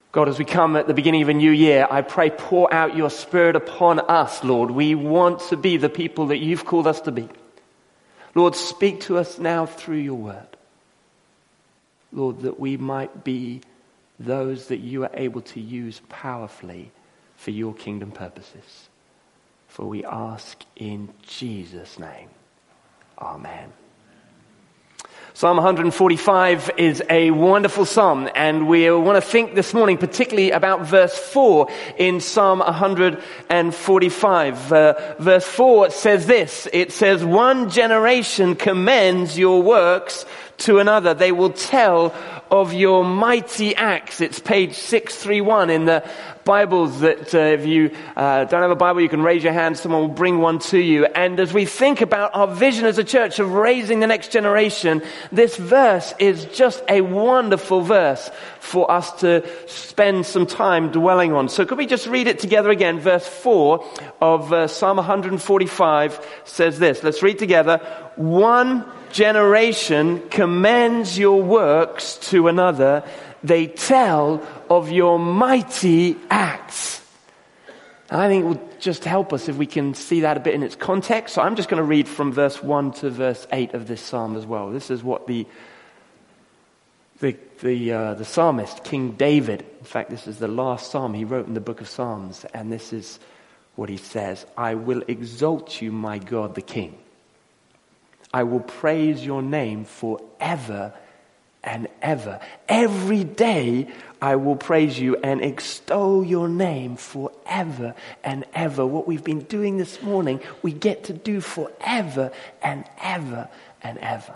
God, as we come at the beginning of a new year, I pray, pour out your Spirit upon us, Lord. We want to be the people that you've called us to be. Lord, speak to us now through your word. Lord, that we might be those that you are able to use powerfully for your kingdom purposes. For we ask in Jesus' name. Amen. Psalm 145 is a wonderful psalm, and we want to think this morning particularly about verse 4 in Psalm 145. Verse 4 says this, it says, "One generation commends your works to another. They will tell of your mighty acts." It's page 631 in the Bibles that if you don't have a Bible, you can raise your hand. Someone will bring one to you. And as we think about our vision as a church of raising the next generation, this verse is just a wonderful verse for us to spend some time dwelling on. So could we just read it together again? Verse 4 of Psalm 145 says this. Let's read together. "One generation commends your works to another. They tell of your mighty acts." And I think it will just help us if we can see that a bit in its context. So I'm just going to read from verse 1 to verse 8 of this psalm as well. This is what the psalmist, King David, in fact, this is the last psalm he wrote in the book of Psalms. And this is what he says. "I will exalt you, my God, the King. I will praise your name forever and ever. Every day I will praise you and extol your name forever and ever." What we've been doing this morning, we get to do forever and ever and ever.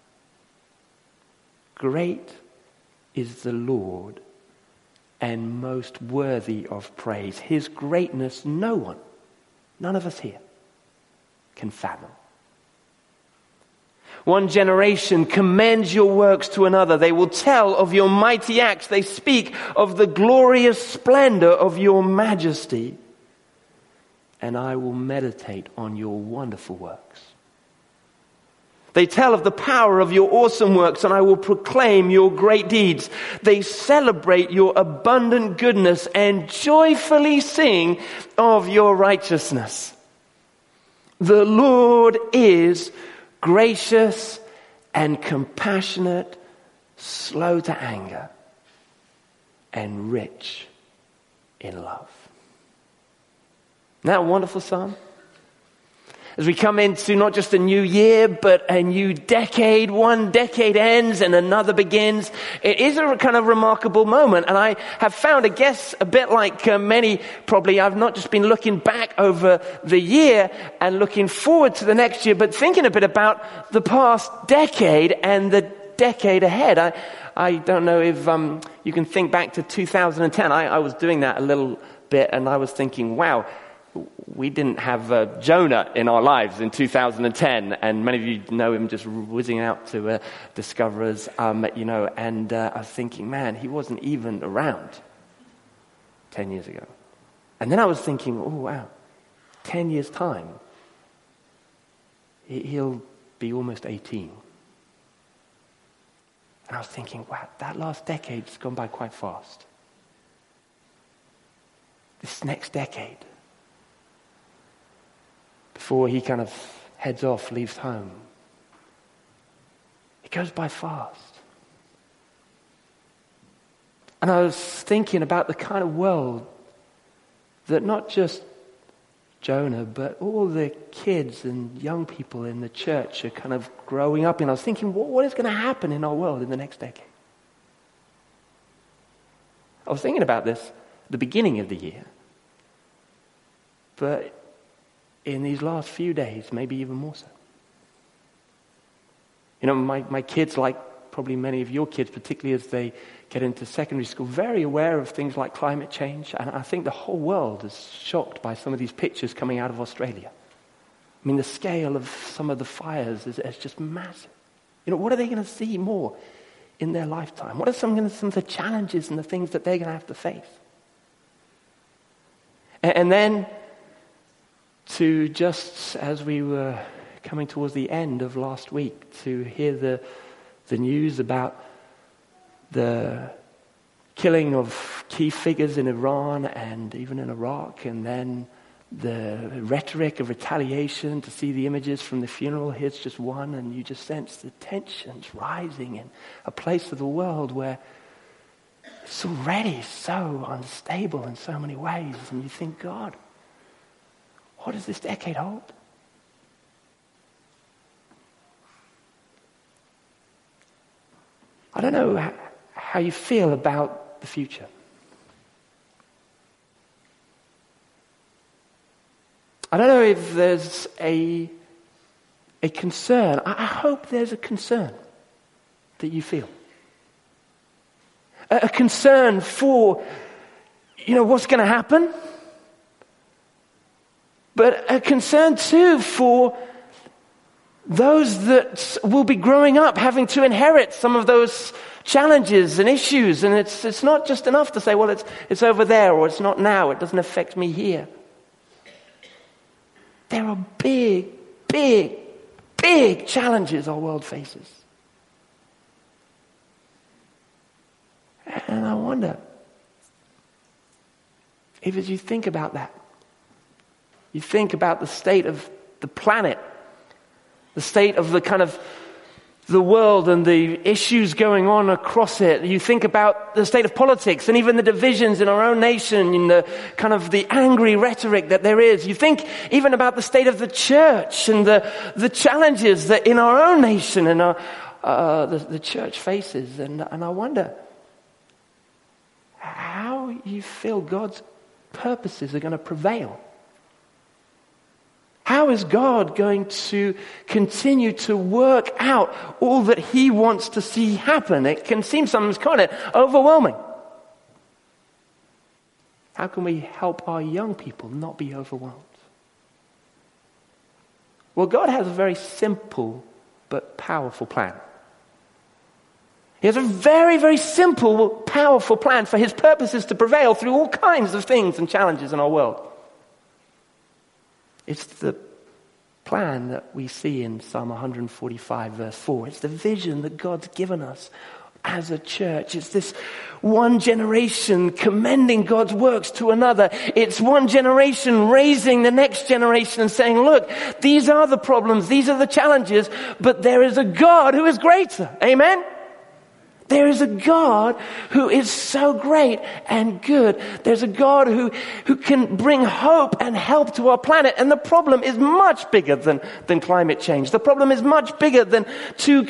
"Great is the Lord and most worthy of praise. His greatness no one, none of us here, can fathom. One generation commends your works to another. They will tell of your mighty acts. They speak of the glorious splendor of your majesty. And I will meditate on your wonderful works. They tell of the power of your awesome works, and I will proclaim your great deeds. They celebrate your abundant goodness and joyfully sing of your righteousness. The Lord is gracious and compassionate, slow to anger, and rich in love." Isn't that a wonderful psalm? As we come into not just a new year, but a new decade, one decade ends and another begins. It is a kind of remarkable moment. And I have found, I guess, a bit like many probably, I've not just been looking back over the year and looking forward to the next year, but thinking a bit about the past decade and the decade ahead. I don't know if you can think back to 2010. I was doing that a little bit, and I was thinking, wow, we didn't have Jonah in our lives in 2010, and many of you know him just whizzing out to Discoverers, and I was thinking, man, he wasn't even around 10 years ago. And then I was thinking, oh wow, 10 years time, he'll be almost 18. And I was thinking, wow, that last decade's gone by quite fast. This next decade, before he kind of heads off, leaves home, it goes by fast. And I was thinking about the kind of world that not just Jonah, but all the kids and young people in the church are kind of growing up in. I was thinking, what is going to happen in our world in the next decade? I was thinking about this at the beginning of the year. But in these last few days, maybe even more so. You know, my kids, like probably many of your kids, particularly as they get into secondary school, very aware of things like climate change. And I think the whole world is shocked by some of these pictures coming out of Australia. I mean, the scale of some of the fires is just massive. You know, what are they going to see more in their lifetime? What are some of the challenges and the things that they're going to have to face? And then, to just as we were coming towards the end of last week, to hear the news about the killing of key figures in Iran and even in Iraq, and then the rhetoric of retaliation, to see the images from the funeral. Here's just one, and you just sense the tensions rising in a place of the world where it's already so unstable in so many ways. And you think, God, what does this decade hold? I don't know how you feel about the future. I don't know if there's a concern. I hope there's a concern that you feel. A concern for, what's going to happen. But a concern too for those that will be growing up having to inherit some of those challenges and issues. And it's not just enough to say, well, it's over there, or it's not now, it doesn't affect me here. There are big, big, big challenges our world faces. And I wonder if, as you think about that, you think about the state of the planet, the state of the world and the issues going on across it. You think about the state of politics and even the divisions in our own nation, in the angry rhetoric that there is. You think even about the state of the church and the challenges that in our own nation and the church faces. And I wonder how you feel God's purposes are going to prevail. How is God going to continue to work out all that he wants to see happen? It can seem sometimes kind of overwhelming. How can we help our young people not be overwhelmed? Well, God has a very simple but powerful plan. He has a very, very simple, powerful plan for his purposes to prevail through all kinds of things and challenges in our world. It's the plan that we see in Psalm 145, verse 4. It's the vision that God's given us as a church. It's this one generation commending God's works to another. It's one generation raising the next generation and saying, look, these are the problems, these are the challenges, but there is a God who is greater. Amen? There is a God who is so great and good. There's a God who can bring hope and help to our planet. And the problem is much bigger than climate change. The problem is much bigger than two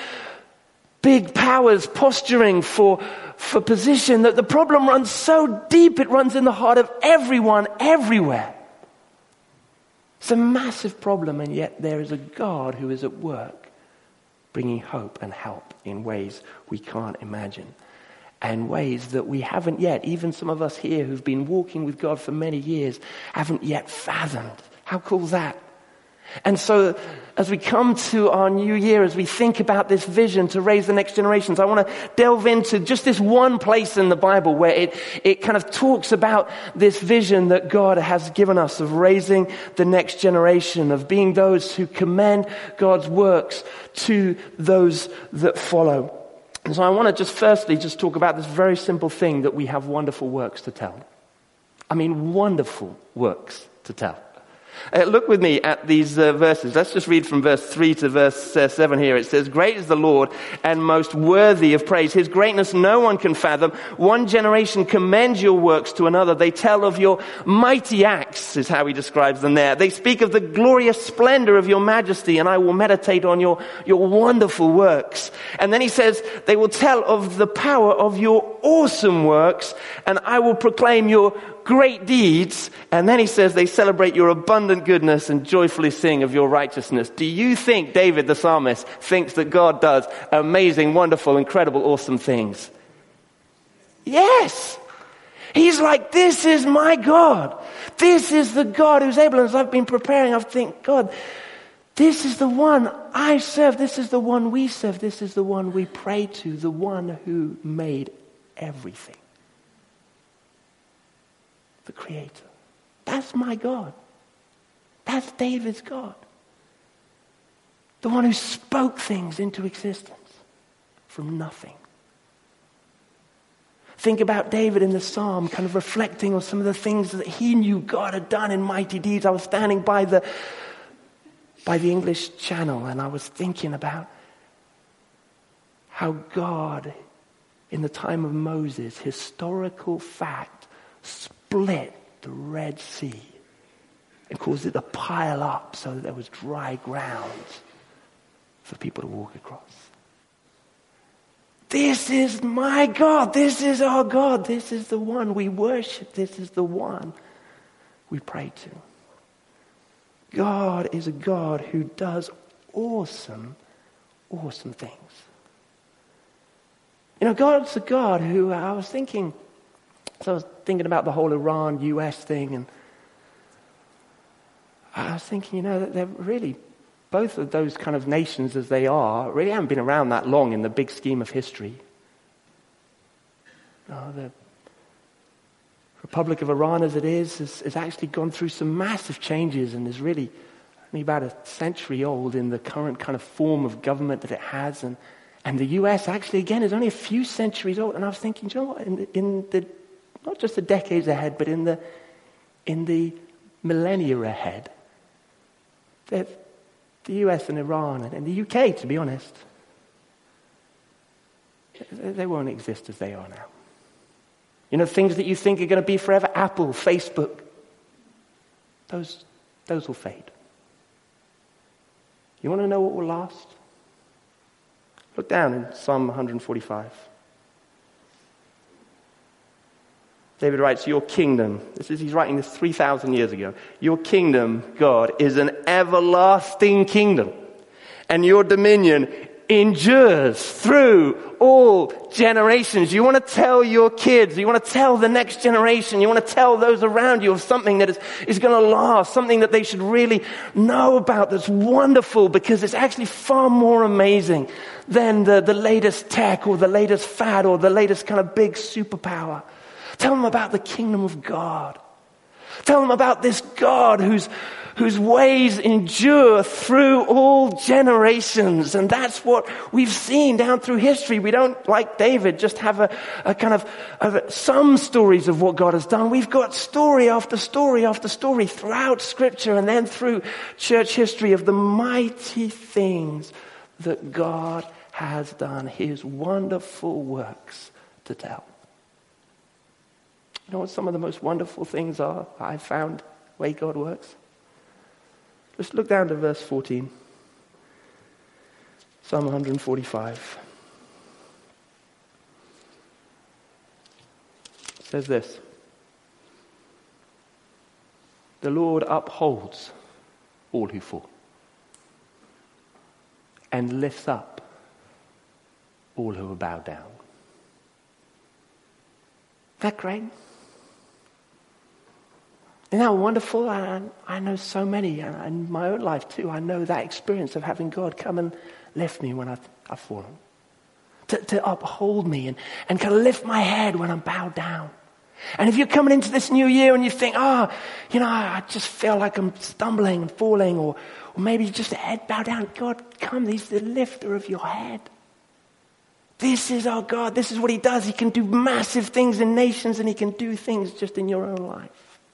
big powers posturing for position. That the problem runs so deep, it runs in the heart of everyone, everywhere. It's a massive problem, and yet there is a God who is at work, bringing hope and help in ways we can't imagine, and ways that we haven't yet, even some of us here who've been walking with God for many years, haven't yet fathomed. How cool is that? And so as we come to our new year, as we think about this vision to raise the next generations, I want to delve into just this one place in the Bible where it kind of talks about this vision that God has given us of raising the next generation, of being those who commend God's works to those that follow. And so I want to firstly talk about this very simple thing, that we have wonderful works to tell. I mean, wonderful works to tell. Look with me at these verses. Let's just read from verse 3 to verse 7 here. It says, great is the Lord and most worthy of praise. His greatness no one can fathom. One generation commends your works to another. They tell of your mighty acts, is how he describes them there. They speak of the glorious splendor of your majesty, and I will meditate on your wonderful works. And then he says, they will tell of the power of your awesome works, and I will proclaim your great deeds. And then he says they celebrate your abundant goodness and joyfully sing of your righteousness. Do you think David the psalmist thinks that God does amazing, wonderful, incredible, awesome things? Yes. He's like, this is my God. This is the God who's able. And as I've been preparing, I think, God, this is the one I serve. This is the one we serve. This is the one we pray to. The one who made everything. The Creator. That's my God. That's David's God. The one who spoke things into existence from nothing. Think about David in the Psalm, kind of reflecting on some of the things that he knew God had done in mighty deeds. I was standing by the English Channel, and I was thinking about how God, in the time of Moses, historical fact, split the Red Sea and caused it to pile up so that there was dry ground for people to walk across. This is my God. This is our God. This is the one we worship. This is the one we pray to. God is a God who does awesome, awesome things. You know, God's a God who, I was thinking about the whole Iran-US thing, and I was thinking, you know, that they're really, both of those kind of nations as they are, really haven't been around that long in the big scheme of history. The Republic of Iran, as it is, has actually gone through some massive changes and is really only about a century old in the current kind of form of government that it has. And the US actually, again, is only a few centuries old. And I was thinking, you know what, in the not just the decades ahead, but in the millennia ahead, that the US and Iran and the UK, to be honest, they won't exist as they are now. You know, things that you think are going to be forever, Apple, Facebook, those will fade. You want to know what will last? Look down in Psalm 145. David writes, your kingdom, he's writing this 3,000 years ago. Your kingdom, God, is an everlasting kingdom, and your dominion endures through all generations. You want to tell your kids, you want to tell the next generation, you want to tell those around you of something that is going to last, something that they should really know about that's wonderful, because it's actually far more amazing than the latest tech or the latest fad or the latest kind of big superpower. Tell them about the kingdom of God. Tell them about this God whose ways endure through all generations. And that's what we've seen down through history. We don't, like David, just have a kind of some stories of what God has done. We've got story after story after story throughout Scripture and then through church history of the mighty things that God has done, his wonderful works to tell. You know what some of the most wonderful things are I've found, the way God works? Let's look down to verse 14. Psalm 145. It says this. The Lord upholds all who fall and lifts up all who are bowed down. Isn't that great? Isn't that wonderful? I know so many, and in my own life too, I know that experience of having God come and lift me when I've fallen. To uphold me and kind of lift my head when I'm bowed down. And if you're coming into this new year and you think, I just feel like I'm stumbling and falling, or maybe just a head bowed down, God, come, he's the lifter of your head. This is our God. This is what he does. He can do massive things in nations, and he can do things just in your own life.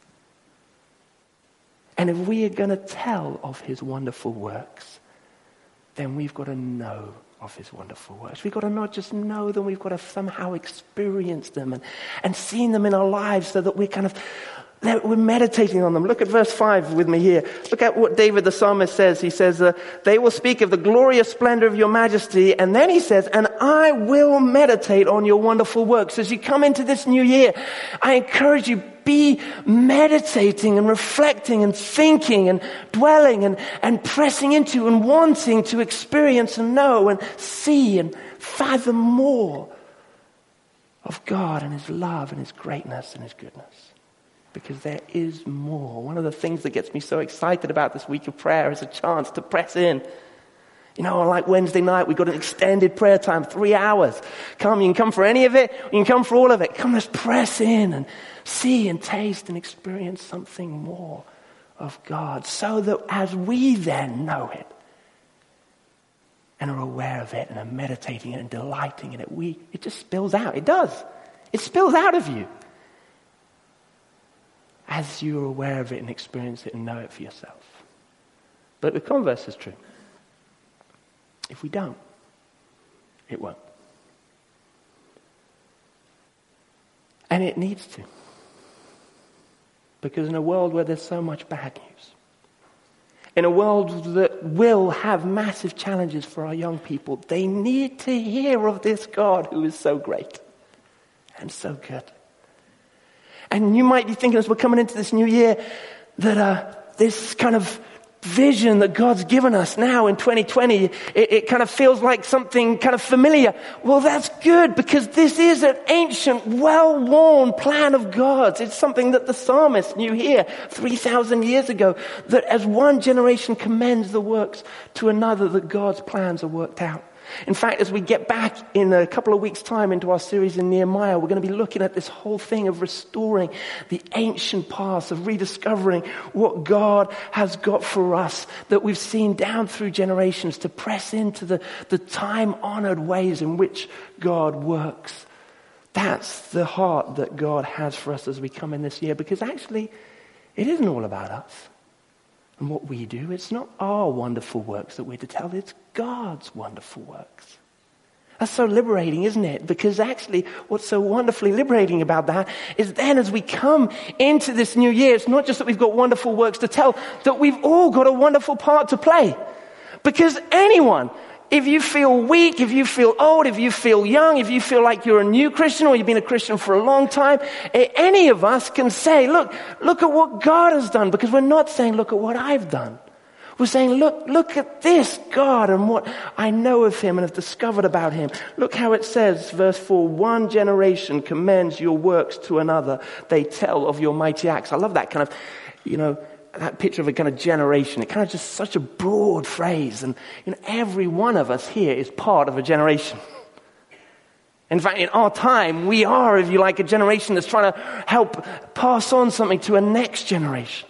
And if we are going to tell of his wonderful works, then we've got to know of his wonderful works. We've got to not just know them, we've got to somehow experience them and seen them in our lives, so that we're meditating on them. Look at verse 5 with me here. Look at what David the psalmist says. He says, they will speak of the glorious splendor of your majesty. And then he says, and I will meditate on your wonderful works. As you come into this new year, I encourage you, be meditating and reflecting and thinking and dwelling and pressing into and wanting to experience and know and see and fathom more of God and his love and his greatness and his goodness. Because there is more. One of the things that gets me so excited about this week of prayer is a chance to press in. You know, like Wednesday night, we got an extended prayer time, 3 hours. You can come for any of it, or you can come for all of it. Come, let's press in and see and taste and experience something more of God, so that as we then know it and are aware of it and are meditating it and delighting in it, it just spills out. It does. It spills out of you as you are aware of it and experience it and know it for yourself. But the converse is true. If we don't, it won't. And it needs to. Because in a world where there's so much bad news, in a world that will have massive challenges for our young people, they need to hear of this God who is so great and so good. And you might be thinking as we're coming into this new year that this kind of vision that God's given us now in 2020, it kind of feels like something kind of familiar. Well, that's good, because this is an ancient, well-worn plan of God's. It's something that the psalmist knew here 3,000 years ago, that as one generation commends the works to another, that God's plans are worked out. In fact, as we get back in a couple of weeks' time into our series in Nehemiah, we're going to be looking at this whole thing of restoring the ancient past, of rediscovering what God has got for us that we've seen down through generations, to press into the time-honored ways in which God works. That's the heart that God has for us as we come in this year, because actually, it isn't all about us and what we do. It's not our wonderful works that we're to tell. It's God's wonderful works. That's so liberating, isn't it? Because actually what's so wonderfully liberating about that is then as we come into this new year, it's not just that we've got wonderful works to tell, that we've all got a wonderful part to play. Because anyone, if you feel weak, if you feel old, if you feel young, if you feel like you're a new Christian or you've been a Christian for a long time, any of us can say, look at what God has done. Because we're not saying, look at what I've done. We're saying, look at this God and what I know of him and have discovered about him. Look how it says, verse 4, one generation commends your works to another. They tell of your mighty acts. I love that kind of, that picture of a kind of generation. It kind of just such a broad phrase. And every one of us here is part of a generation. In fact, in our time, we are, if you like, a generation that's trying to help pass on something to a next generation.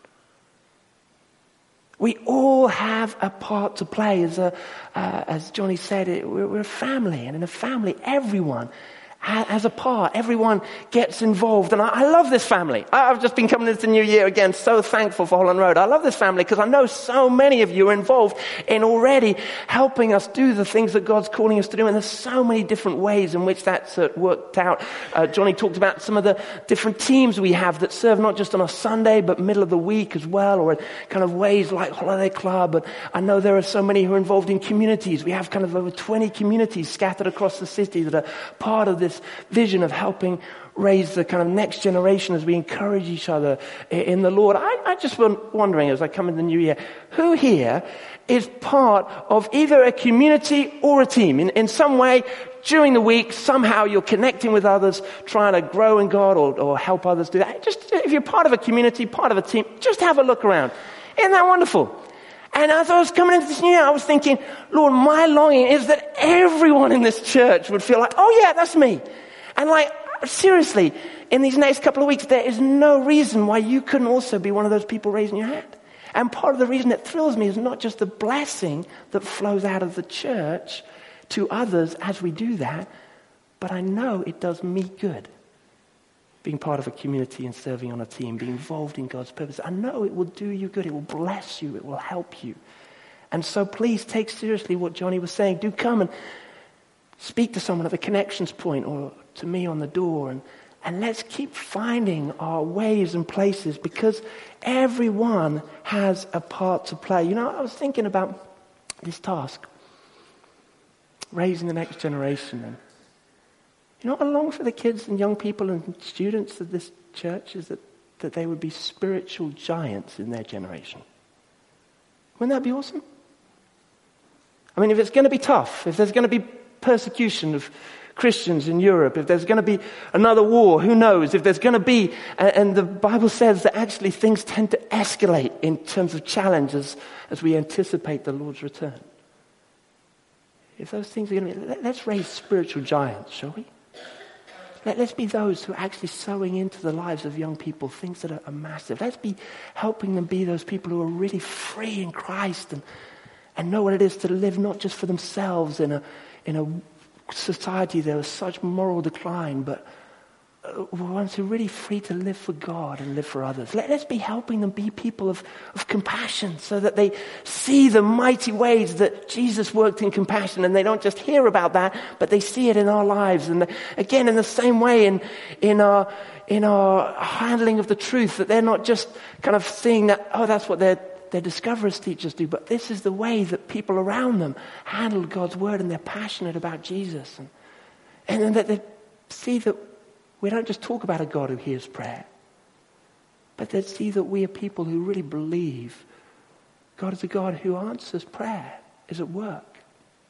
We all have a part to play. As Johnny said, we're a family. And in a family, everyone has a part. Everyone gets involved. And I love this family. I've just been coming into the new year again, so thankful for Holland Road. I love this family because I know so many of you are involved in already helping us do the things that God's calling us to do. And there's so many different ways in which that's worked out. Johnny talked about some of the different teams we have that serve not just on a Sunday, but middle of the week as well, or kind of ways like Holiday Club. And I know there are so many who are involved in communities. We have kind of over 20 communities scattered across the city that are part of this vision of helping raise the kind of next generation as we encourage each other in the Lord. I just was wondering as I come into the new year, who here is part of either a community or a team? In some way, during the week, somehow you're connecting with others, trying to grow in God or help others do that. Just if you're part of a community, part of a team, just have a look around. Isn't that wonderful? And as I was coming into this new year, I was thinking, Lord, my longing is that everyone in this church would feel like, oh yeah, that's me. And like, seriously, in these next couple of weeks, there is no reason why you couldn't also be one of those people raising your hand. And part of the reason it thrills me is not just the blessing that flows out of the church to others as we do that, but I know it does me good. Being part of a community and serving on a team, being involved in God's purpose. I know it will do you good. It will bless you. It will help you. And so please take seriously what Johnny was saying. Do come and speak to someone at the connections point or to me on the door. And let's keep finding our ways and places, because everyone has a part to play. I was thinking about this task, raising the next generation. And I long for the kids and young people and students of this church is that they would be spiritual giants in their generation. Wouldn't that be awesome? I mean, if it's going to be tough, if there's going to be persecution of Christians in Europe, if there's going to be another war, who knows? If there's going to be, and the Bible says that actually things tend to escalate in terms of challenges as we anticipate the Lord's return. If those things are going to be, let's raise spiritual giants, shall we? Let's be those who are actually sowing into the lives of young people things that are massive. Let's be helping them be those people who are really free in Christ and know what it is to live not just for themselves in a society there is such moral decline, but ones who are really free to live for God and live for others. Let's be helping them be people of compassion so that they see the mighty ways that Jesus worked in compassion, and they don't just hear about that, but they see it in our lives. And again, in the same way in our handling of the truth, that they're not just kind of seeing that, oh, that's what their Discoverers teachers do, but this is the way that people around them handle God's word, and they're passionate about Jesus. And then that they see that we don't just talk about a God who hears prayer, but they see that we are people who really believe God is a God who answers prayer, is at work.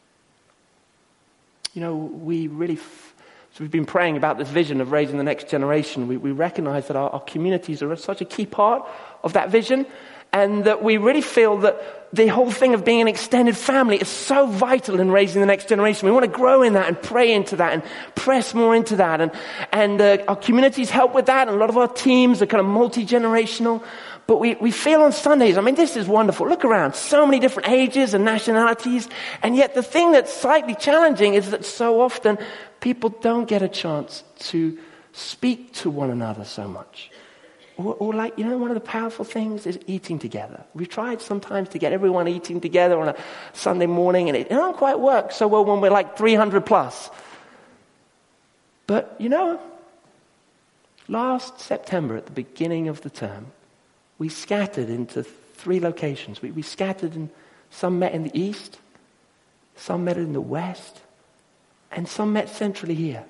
You know, we really, so we've been praying about this vision of raising the next generation. We recognize that our communities are such a key part of that vision, and that we really feel that the whole thing of being an extended family is so vital in raising the next generation. We want to grow in that and pray into that and press more into that. And our communities help with that. And a lot of our teams are kind of multi-generational. But we feel on Sundays, I mean, this is wonderful. Look around. So many different ages and nationalities. And yet the thing that's slightly challenging is that so often people don't get a chance to speak to one another so much. Or like, you know, one of the powerful things is eating together. We've tried sometimes to get everyone eating together on a Sunday morning, and it don't quite work so well when we're like 300 plus. But, you know, last September at the beginning of the term, we scattered into 3 locations. We scattered, and some met in the east, some met in the west, and some met centrally here.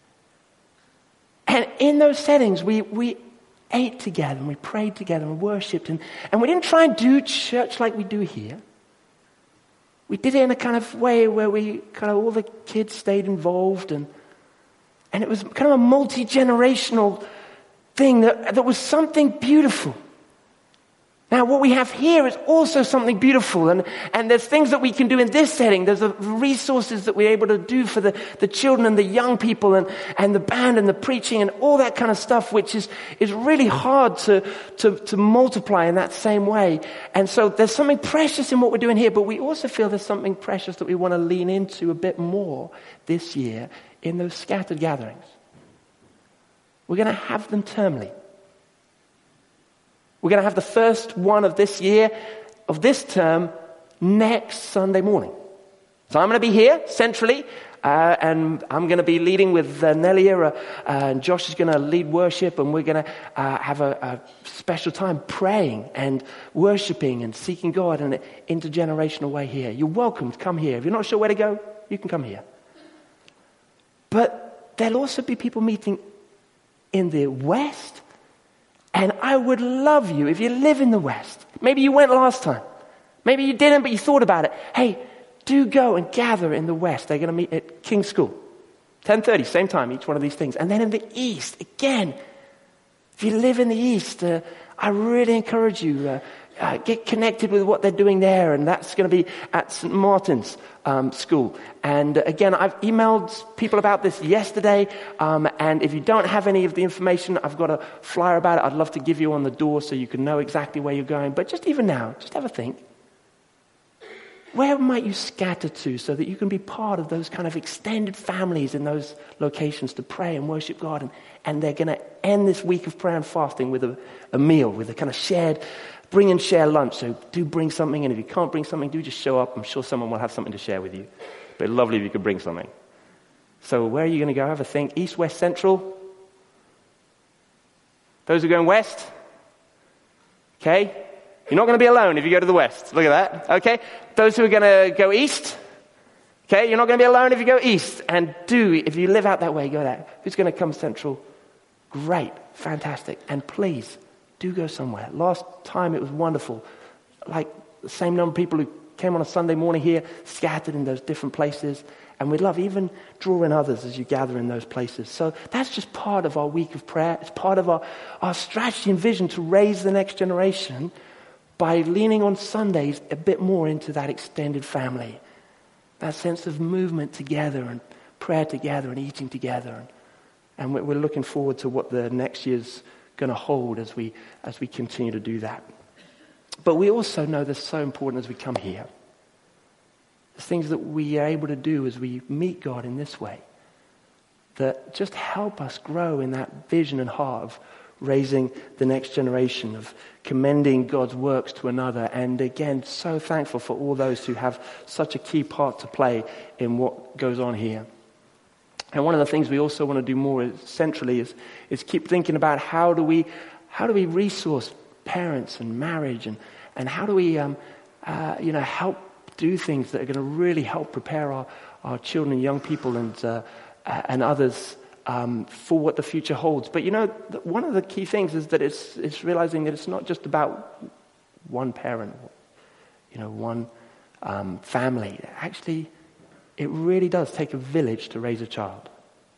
And in those settings, we ate together, and we prayed together, and worshipped, and we didn't try and do church like we do here. We did it in a kind of way where we kind of all the kids stayed involved, and it was kind of a multi-generational thing that was something beautiful. Now, what we have here is also something beautiful, and there's things that we can do in this setting. There's the resources that we're able to do for the children and the young people, and the band and the preaching and all that kind of stuff, which is really hard to multiply in that same way. And so there's something precious in what we're doing here, but we also feel there's something precious that we want to lean into a bit more this year in those scattered gatherings. We're going to have them termly. We're going to have the first one of this year, of this term, next Sunday morning. So I'm going to be here centrally, and I'm going to be leading with Nelia, and Josh is going to lead worship, and we're going to have a special time praying and worshiping and seeking God in an intergenerational way here. You're welcome to come here. If you're not sure where to go, you can come here. But there'll also be people meeting in the West. And I would love you, if you live in the West, maybe you went last time, maybe you didn't, but you thought about it. Hey, do go and gather in the West. They're going to meet at King's School, 10:30, same time, each one of these things. And then in the East, again, if you live in the East, I really encourage you, get connected with what they're doing there, and that's going to be at St. Martin's School. And again, I've emailed people about this yesterday, and if you don't have any of the information, I've got a flyer about it. I'd love to give you on the door so you can know exactly where you're going. But just even now, just have a think. Where might you scatter to so that you can be part of those kind of extended families in those locations to pray and worship God? And they're going to end this week of prayer and fasting with a meal, with a kind of shared, bring and share lunch. So do bring something, and if you can't bring something, do just show up. I'm sure someone will have something to share with you. But it'd be lovely if you could bring something. So where are you going to go? Have a think. East, west, central? Those who are going west? Okay. You're not going to be alone if you go to the west. Look at that. Okay. Those who are going to go east? Okay. You're not going to be alone if you go east. And if you live out that way, go there. Who's going to come central? Great. Fantastic. And please, do go somewhere. Last time it was wonderful. Like the same number of people who came on a Sunday morning here, scattered in those different places. And we'd love even draw in others as you gather in those places. So that's just part of our week of prayer. It's part of our strategy and vision to raise the next generation by leaning on Sundays a bit more into that extended family. That sense of movement together and prayer together and eating together. And we're looking forward to what the next year's going to hold as we continue to do that. But we also know that's so important as we come here. The things that we are able to do as we meet God in this way. that just help us grow in that vision and heart of raising the next generation, of commending God's works to another. And again, so thankful for all those who have such a key part to play in what goes on here. And one of the things we also want to do more centrally is keep thinking about how do we resource parents and marriage, and how do we help do things that are going to really help prepare our children and young people and others for what the future holds. But one of the key things is that it's realizing that it's not just about one parent, one family. Actually, it really does take a village to raise a child.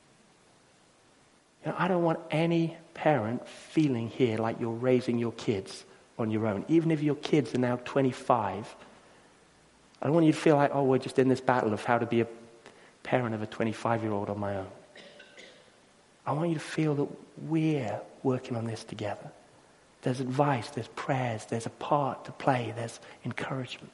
I don't want any parent feeling here like you're raising your kids on your own. Even if your kids are now 25, I don't want you to feel like, we're just in this battle of how to be a parent of a 25-year-old on my own. I want you to feel that we're working on this together. There's advice, there's prayers, there's a part to play, there's encouragement.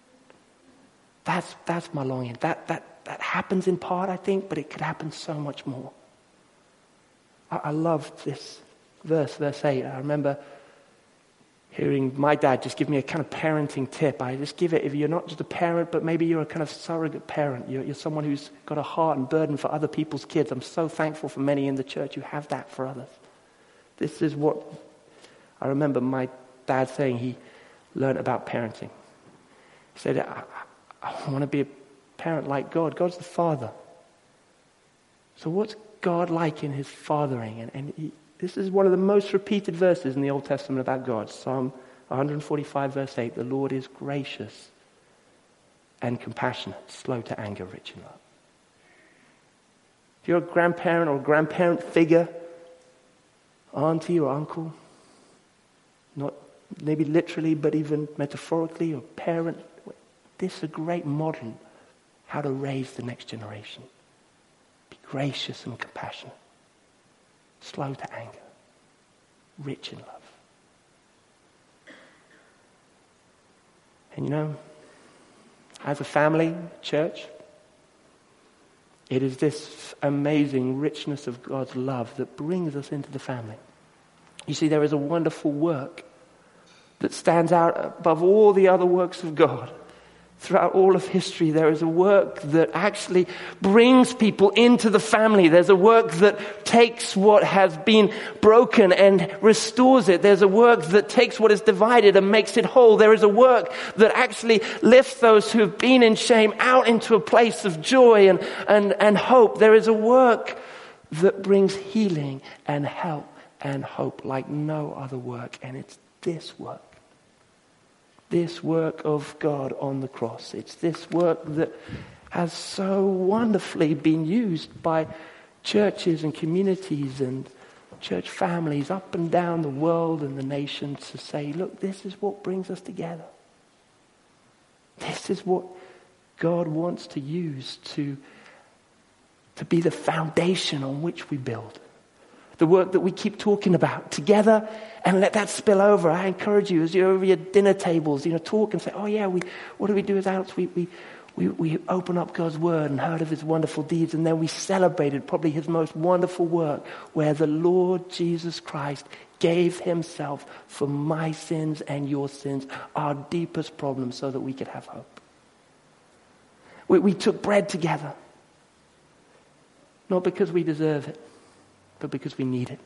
That's my longing. That happens in part, I think, but it could happen so much more. I love this verse 8. I remember hearing my dad just give me a kind of parenting tip. I just give it, if you're not just a parent, but maybe you're a kind of surrogate parent. You're someone who's got a heart and burden for other people's kids. I'm so thankful for many in the church who have that for others. This is what I remember my dad saying he learned about parenting. He said, I want to be a parent like God. God's the Father. So what's God like in his fathering? And this is one of the most repeated verses in the Old Testament about God. Psalm 145 verse 8, the Lord is gracious and compassionate, slow to anger, rich in love. If you're a grandparent or a grandparent figure, auntie or uncle, not maybe literally but even metaphorically, or parent, this is a great model how to raise the next generation. Be gracious and compassionate, slow to anger, rich in love. And as a family, church, it is this amazing richness of God's love that brings us into the family. You see, there is a wonderful work that stands out above all the other works of God. Throughout all of history, there is a work that actually brings people into the family. There's a work that takes what has been broken and restores it. There's a work that takes what is divided and makes it whole. There is a work that actually lifts those who have been in shame out into a place of joy and hope. There is a work that brings healing and help and hope like no other work. And it's this work. This work of God on the cross. It's this work that has so wonderfully been used by churches and communities and church families up and down the world and the nations to say, look, this is what brings us together. This is what God wants to use to be the foundation on which we build. The work that we keep talking about together, and let that spill over. I encourage you, as you're over your dinner tables, talk and say, what do we do as adults? We open up God's word and heard of his wonderful deeds, and then we celebrated probably his most wonderful work, where the Lord Jesus Christ gave himself for my sins and your sins, our deepest problems, so that we could have hope. We took bread together, not because we deserve it, but because we need it.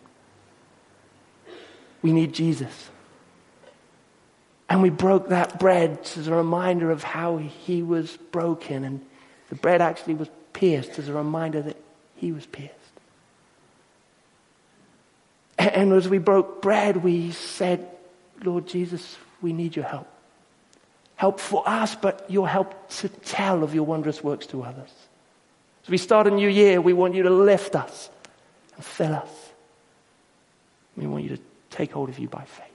We need Jesus. And we broke that bread as a reminder of how he was broken. And the bread actually was pierced as a reminder that he was pierced. And as we broke bread, we said, Lord Jesus, we need your help. Help for us, but your help to tell of your wondrous works to others. As we start a new year, we want you to lift us and fill us. We want you to take hold of you by faith.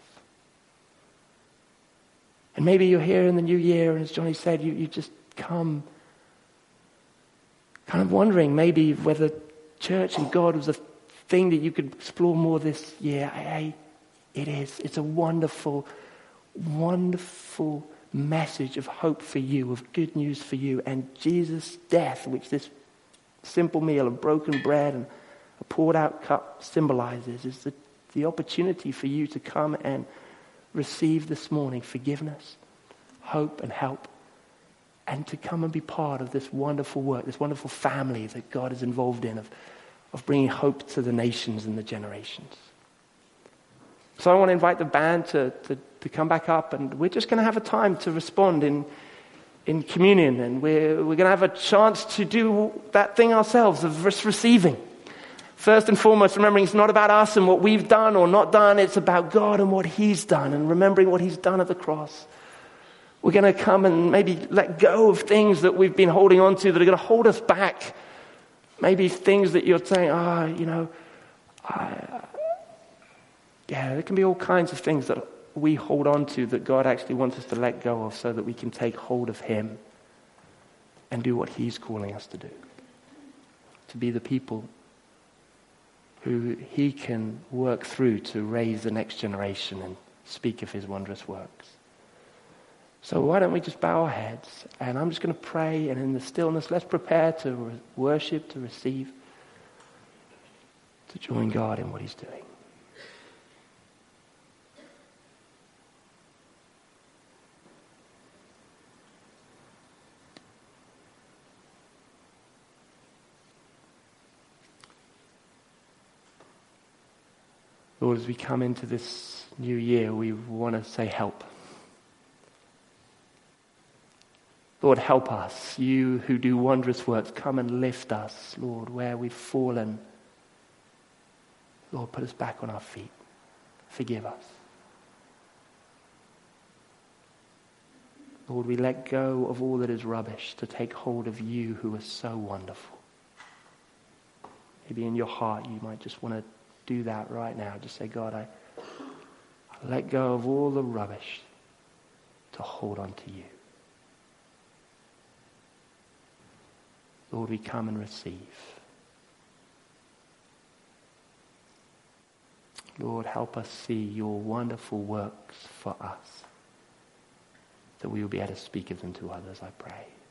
And maybe you're here in the new year, and as Johnny said, you just come kind of wondering maybe whether church and God was a thing that you could explore more this year. It is. It's a wonderful, wonderful message of hope for you, of good news for you. And Jesus' death, which this simple meal of broken bread and a poured out cup symbolizes is the opportunity for you to come and receive this morning forgiveness, hope and help, and to come and be part of this wonderful work, this wonderful family that God is involved in of bringing hope to the nations and the generations. So I want to invite the band to come back up, and we're just going to have a time to respond in communion, and we're going to have a chance to do that thing ourselves of receiving. First and foremost, remembering it's not about us and what we've done or not done, it's about God and what He's done, and remembering what He's done at the cross. We're going to come and maybe let go of things that we've been holding on to that are going to hold us back. Maybe things that you're saying, there can be all kinds of things that we hold on to that God actually wants us to let go of so that we can take hold of Him and do what He's calling us to do. To be the people who He can work through to raise the next generation and speak of His wondrous works. So why don't we just bow our heads, and I'm just going to pray, and in the stillness, let's prepare to worship, to receive, to join God in what He's doing. Lord, as we come into this new year, we want to say help. Lord, help us. You who do wondrous works, come and lift us, Lord, where we've fallen. Lord, put us back on our feet. Forgive us. Lord, we let go of all that is rubbish to take hold of You who are so wonderful. Maybe in your heart you might just want to do that right now. Just say, God, I let go of all the rubbish to hold on to You. Lord, we come and receive. Lord, help us see Your wonderful works for us, that we will be able to speak of them to others, I pray.